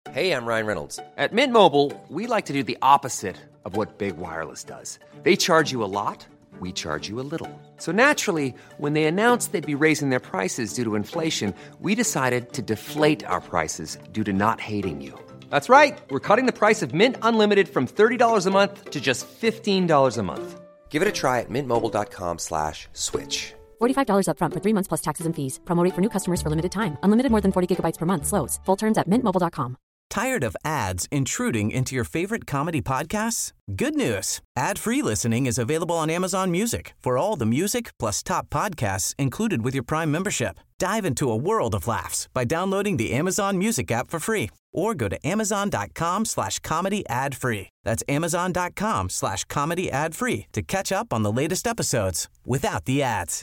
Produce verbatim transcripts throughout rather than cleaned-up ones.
Hey, I'm Ryan Reynolds. At Mint Mobile, we like to do the opposite of what Big Wireless does. They charge you a lot, we charge you a little. So naturally, when they announced they'd be raising their prices due to inflation, we decided to deflate our prices due to not hating you. That's right. We're cutting the price of Mint Unlimited from thirty dollars a month to just fifteen dollars a month. Give it a try at mintmobile.com slash switch. forty-five dollars up front for three months plus taxes and fees. Promo rate for new customers for limited time. Unlimited more than forty gigabytes per month slows. Full terms at mint mobile dot com. Tired of ads intruding into your favorite comedy podcasts? Good news. Ad-free listening is available on Amazon Music for all the music plus top podcasts included with your Prime membership. Dive into a world of laughs by downloading the Amazon Music app for free or go to amazon.com slash comedy ad free. That's amazon.com slash comedy ad free to catch up on the latest episodes without the ads.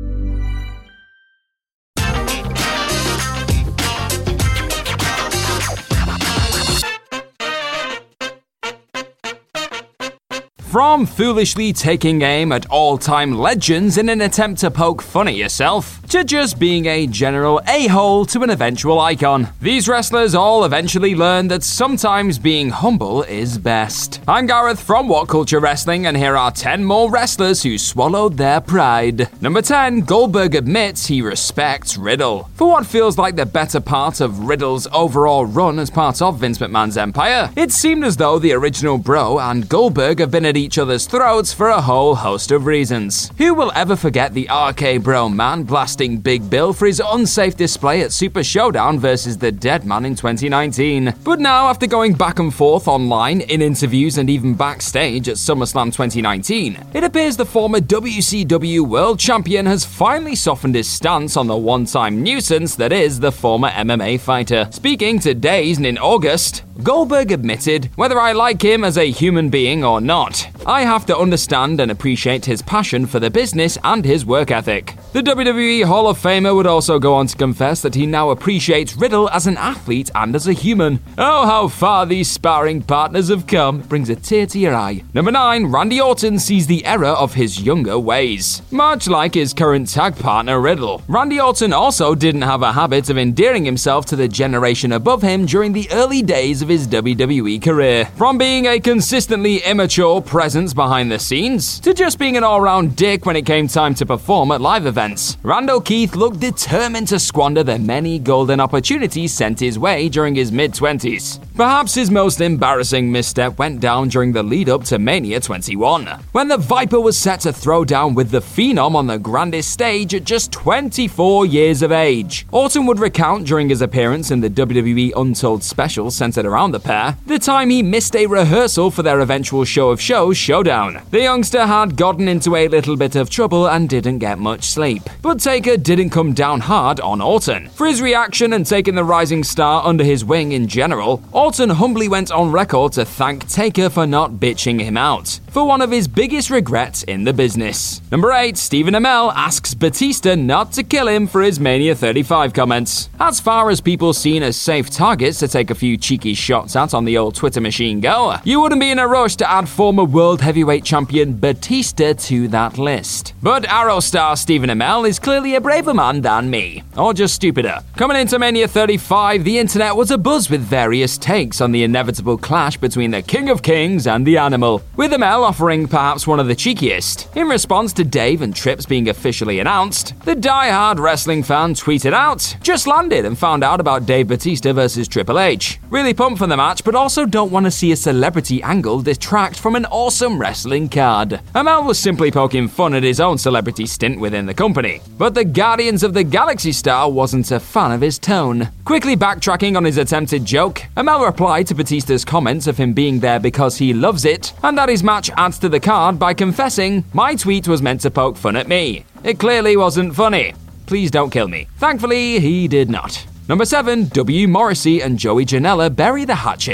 From foolishly taking aim at all-time legends in an attempt to poke fun at yourself, to just being a general a-hole to an eventual icon, these wrestlers all eventually learned that sometimes being humble is best. I'm Gareth from What Culture Wrestling, and here are ten more wrestlers who swallowed their pride. Number ten, Goldberg admits he respects Riddle. For what feels like the better part of Riddle's overall run as part of Vince McMahon's empire, it seemed as though the original Bro and Goldberg have been at each other's throats for a whole host of reasons. Who will ever forget the R K Bro man blasting Big Bill for his unsafe display at Super Showdown versus the Dead Man in twenty nineteen? But now, after going back and forth online, in interviews and even backstage at SummerSlam twenty nineteen, it appears the former W C W World Champion has finally softened his stance on the one-time nuisance that is the former M M A fighter. Speaking to DAZN in August, Goldberg admitted, "Whether I like him as a human being or not, I have to understand and appreciate his passion for the business and his work ethic." The W W E Hall of Famer would also go on to confess that he now appreciates Riddle as an athlete and as a human. Oh, how far these sparring partners have come. Brings a tear to your eye. Number nine, Randy Orton sees the error of his younger ways. Much like his current tag partner Riddle, Randy Orton also didn't have a habit of endearing himself to the generation above him during the early days of his W W E career. From being a consistently immature presence behind the scenes, to just being an all-round dick when it came time to perform at live events, Randall Keith looked determined to squander the many golden opportunities sent his way during his mid-twenties. Perhaps his most embarrassing misstep went down during the lead-up to Mania twenty-one, when the Viper was set to throw down with the Phenom on the grandest stage at just twenty-four years of age. Orton would recount during his appearance in the W W E Untold special centered around the pair, the time he missed a rehearsal for their eventual show of shows, Showdown. The youngster had gotten into a little bit of trouble and didn't get much sleep. But Taker didn't come down hard on Orton. For his reaction and taking the rising star under his wing in general, Orton humbly went on record to thank Taker for not bitching him out for one of his biggest regrets in the business. Number eight, Stephen Amell asks Batista not to kill him for his Mania thirty-five comments. As far as people seen as safe targets to take a few cheeky shots at on the old Twitter machine go, you wouldn't be in a rush to add former World Heavyweight Champion Batista to that list. But Arrow star Stephen Amell is clearly a braver man than me, or just stupider. Coming into Mania thirty-five, the internet was abuzz with various takes on the inevitable clash between the King of Kings and the Animal, with Amell offering perhaps one of the cheekiest. In response to Dave and Trips being officially announced, the die-hard wrestling fan tweeted out, "Just landed and found out about Dave Batista versus Triple H. Really pumped for the match, but also don't want to see a celebrity angle detract from an awesome wrestling card." Amell was simply poking fun at his own celebrity stint within the company, but the Guardians of the Galaxy star wasn't a fan of his tone. Quickly backtracking on his attempted joke, Amell replied to Batista's comments of him being there because he loves it, and that his match adds to the card by confessing, "My tweet was meant to poke fun at me. It clearly wasn't funny. Please don't kill me." Thankfully, he did not. Number seven, W. Morrissey and Joey Janela bury the hatchet.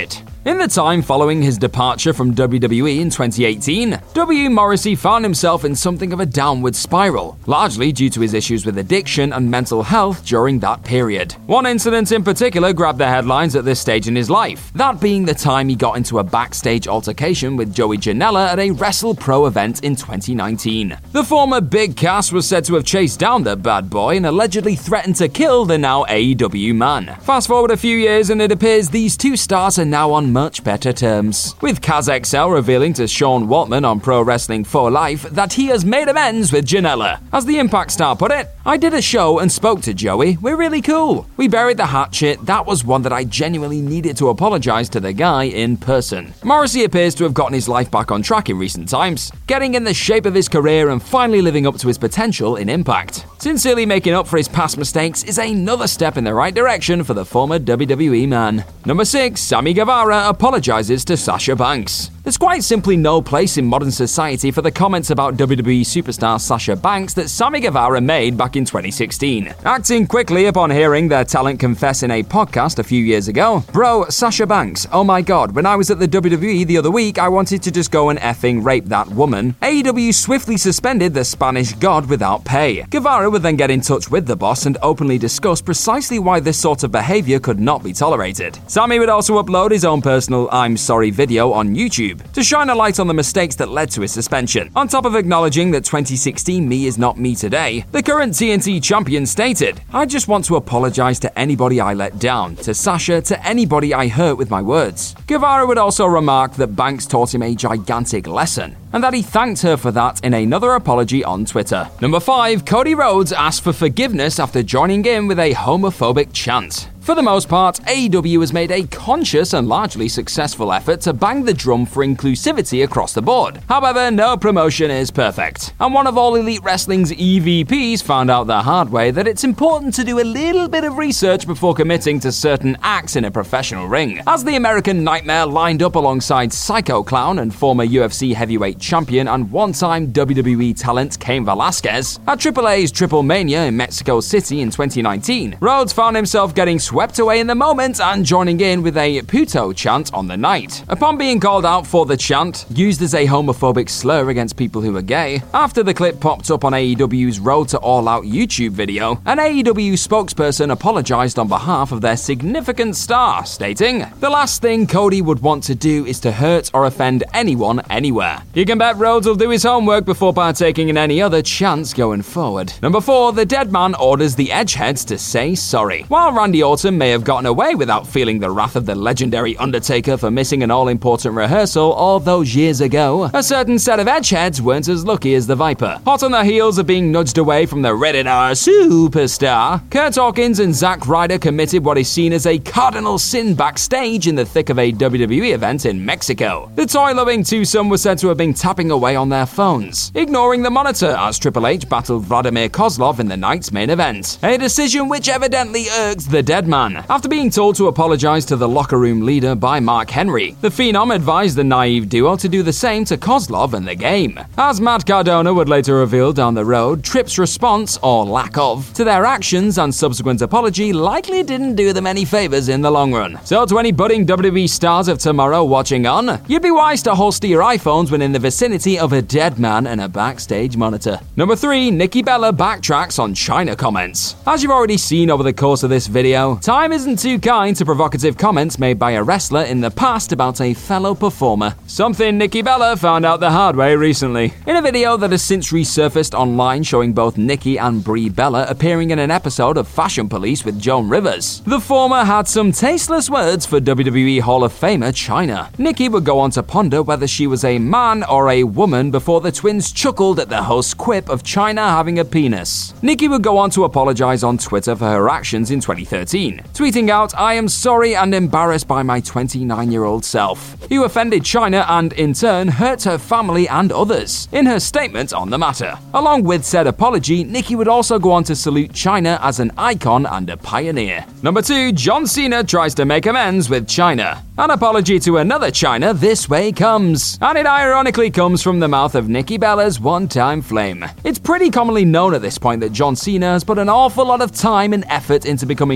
In the time following his departure from W W E in twenty eighteen, W. Morrissey found himself in something of a downward spiral, largely due to his issues with addiction and mental health during that period. One incident in particular grabbed the headlines at this stage in his life, that being the time he got into a backstage altercation with Joey Janela at a WrestlePro event in twenty nineteen. The former Big Cass was said to have chased down the bad boy and allegedly threatened to kill the now A E W man. Fast forward a few years and it appears these two stars are now on much better terms, with Kaz X L revealing to Sean Waltman on Pro Wrestling for Life that he has made amends with Janela. As the Impact star put it, "I did a show and spoke to Joey. We're really cool. We buried the hatchet. That was one that I genuinely needed to apologize to the guy in person." Morrissey appears to have gotten his life back on track in recent times, getting in the shape of his career and finally living up to his potential in Impact. Sincerely making up for his past mistakes is another step in the right direction for the former W W E man. Number six, Sammy Guevara apologizes to Sasha Banks. There's quite simply no place in modern society for the comments about W W E superstar Sasha Banks that Sammy Guevara made back in twenty sixteen. Acting quickly upon hearing their talent confess in a podcast a few years ago, "Bro, Sasha Banks, oh my god, when I was at the W W E the other week, I wanted to just go and effing rape that woman. A E W swiftly suspended the Spanish god without pay." Guevara would then get in touch with the boss and openly discuss precisely why this sort of behavior could not be tolerated. Sammy would also upload his own personal "I'm sorry" video on YouTube to shine a light on the mistakes that led to his suspension. On top of acknowledging that twenty sixteen me is not me today, the current T N T champion stated, "I just want to apologize to anybody I let down, to Sasha, to anybody I hurt with my words." Guevara would also remark that Banks taught him a gigantic lesson, and that he thanked her for that in another apology on Twitter. Number five, Cody Rhodes asked for forgiveness after joining in with a homophobic chant. For the most part, A E W has made a conscious and largely successful effort to bang the drum for inclusivity across the board. However, no promotion is perfect, and one of All Elite Wrestling's E V Ps found out the hard way that it's important to do a little bit of research before committing to certain acts in a professional ring. As the American Nightmare lined up alongside Psycho Clown and former U F C heavyweight champion and one-time W W E talent Cain Velasquez at Triple A's Triple Mania in Mexico City in twenty nineteen, Rhodes found himself getting swept away in the moment and joining in with a puto chant on the night. Upon being called out for the chant, used as a homophobic slur against people who are gay, after the clip popped up on A E W's Road to All Out YouTube video, an A E W spokesperson apologized on behalf of their significant star, stating, "The last thing Cody would want to do is to hurt or offend anyone anywhere." You can bet Rhodes will do his homework before partaking in any other chants going forward. Number four, the dead man orders the Edgeheads to say sorry. While Randy Orton may have gotten away without feeling the wrath of the legendary Undertaker for missing an all-important rehearsal all those years ago, a certain set of Edgeheads weren't as lucky as the Viper. Hot on their heels of being nudged away from the Rated R superstar, Kurt Hawkins and Zack Ryder committed what is seen as a cardinal sin backstage in the thick of a W W E event in Mexico. The toy-loving twosome was said to have been tapping away on their phones, ignoring the monitor as Triple H battled Vladimir Kozlov in the night's main event, a decision which evidently irked the dead man. After being told to apologize to the locker room leader by Mark Henry, the Phenom advised the naive duo to do the same to Kozlov and the game. As Matt Cardona would later reveal down the road, Tripp's response, or lack of, to their actions and subsequent apology likely didn't do them any favors in the long run. So to any budding W W E stars of tomorrow watching on, you'd be wise to holster your iPhones when in the vicinity of a dead man and a backstage monitor. Number three, Nikki Bella backtracks on China comments. As you've already seen over the course of this video, time isn't too kind to provocative comments made by a wrestler in the past about a fellow performer. Something Nikki Bella found out the hard way recently. In a video that has since resurfaced online showing both Nikki and Brie Bella appearing in an episode of Fashion Police with Joan Rivers, the former had some tasteless words for W W E Hall of Famer China. Nikki would go on to ponder whether she was a man or a woman before the twins chuckled at the host's quip of China having a penis. Nikki would go on to apologize on Twitter for her actions in twenty thirteen, tweeting out, "I am sorry and embarrassed by my twenty-nine-year-old self," who offended China and, in turn, hurt her family and others, in her statement on the matter. Along with said apology, Nikki would also go on to salute China as an icon and a pioneer. Number two, John Cena tries to make amends with China. An apology to another China this way comes, and it ironically comes from the mouth of Nikki Bella's one-time flame. It's pretty commonly known at this point that John Cena has put an awful lot of time and effort into becoming fluent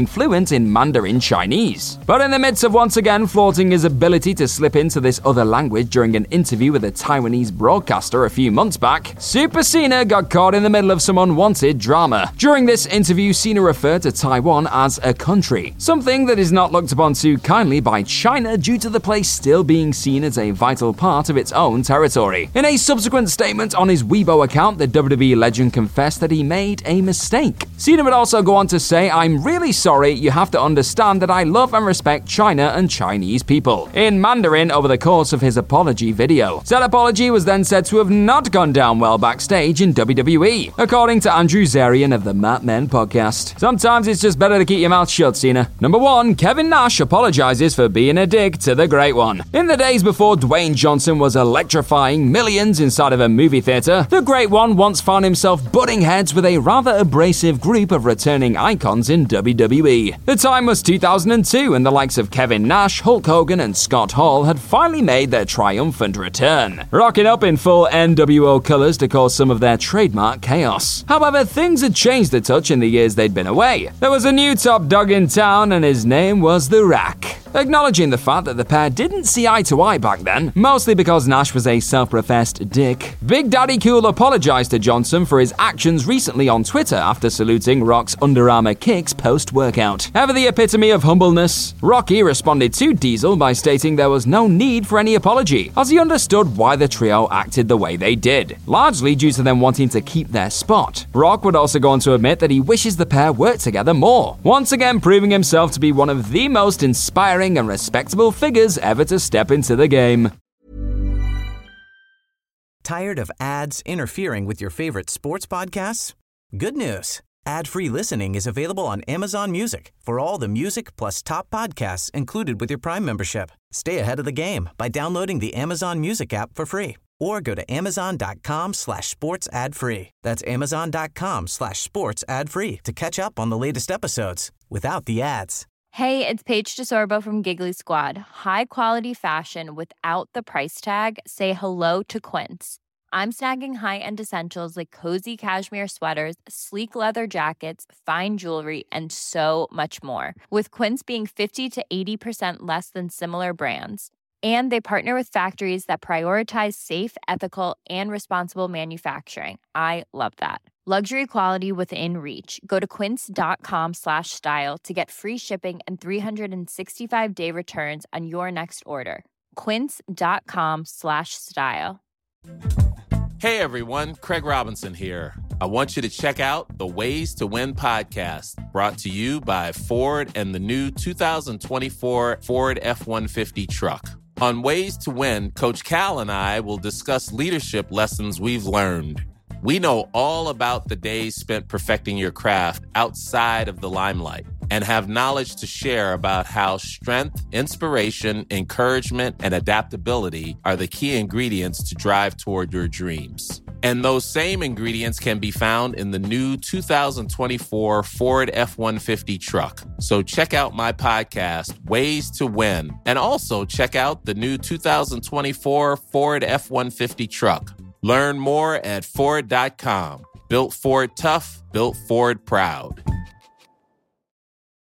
fluent in Mandarin Chinese. But in the midst of once again flaunting his ability to slip into this other language during an interview with a Taiwanese broadcaster a few months back, Super Cena got caught in the middle of some unwanted drama. During this interview, Cena referred to Taiwan as a country, something that is not looked upon too kindly by China due to the place still being seen as a vital part of its own territory. In a subsequent statement on his Weibo account, the W W E legend confessed that he made a mistake. Cena would also go on to say, "I'm really sorry, you have to understand that I love and respect China and Chinese people," in Mandarin over the course of his apology video. Said apology was then said to have not gone down well backstage in W W E, according to Andrew Zarian of the Mat Men podcast. Sometimes it's just better to keep your mouth shut, Cena. Number one, Kevin Nash apologizes for being a dick to the Great One. In the days before Dwayne Johnson was electrifying millions inside of a movie theater, the Great One once found himself butting heads with a rather abrasive group of returning icons in W W E. The time was two thousand two, and the likes of Kevin Nash, Hulk Hogan, and Scott Hall had finally made their triumphant return, rocking up in full N W O colors to cause some of their trademark chaos. However, things had changed a touch in the years they'd been away. There was a new top dog in town, and his name was The Rock. Acknowledging the fact that the pair didn't see eye to eye back then, mostly because Nash was a self-professed dick, Big Daddy Cool apologized to Johnson for his actions recently on Twitter after saluting Rock's Under Armour kicks post-workout. Ever the epitome of humbleness, Rocky responded to Diesel by stating there was no need for any apology, as he understood why the trio acted the way they did, largely due to them wanting to keep their spot. Rock would also go on to admit that he wishes the pair worked together more, once again proving himself to be one of the most inspiring and respectable figures ever to step into the game. Tired of ads interfering with your favorite sports podcasts? Good news. Ad-free listening is available on Amazon Music for all the music plus top podcasts included with your Prime membership. Stay ahead of the game by downloading the Amazon Music app for free or go to amazon.com slash sports ad free. That's amazon.com slash sports ad free to catch up on the latest episodes without the ads. Hey, it's Paige DeSorbo from Giggly Squad. High quality fashion without the price tag. Say hello to Quince. I'm snagging high-end essentials like cozy cashmere sweaters, sleek leather jackets, fine jewelry, and so much more. With Quince being fifty to eighty percent less than similar brands. And they partner with factories that prioritize safe, ethical, and responsible manufacturing. I love that. Luxury quality within reach. Go to quince.com slash style to get free shipping and three sixty-five day returns on your next order. Quince.com slash style. Hey everyone, Craig Robinson here. I want you to check out the Ways to Win podcast, brought to you by Ford and the new two thousand twenty-four Ford F one fifty truck. On Ways to Win, Coach Cal and I will discuss leadership lessons we've learned. We know all about the days spent perfecting your craft outside of the limelight and have knowledge to share about how strength, inspiration, encouragement, and adaptability are the key ingredients to drive toward your dreams. And those same ingredients can be found in the new two thousand twenty-four Ford F one fifty truck. So check out my podcast, Ways to Win, and also check out the new two thousand twenty-four Ford F one fifty truck. Learn more at Ford dot com. Built Ford tough, built Ford proud.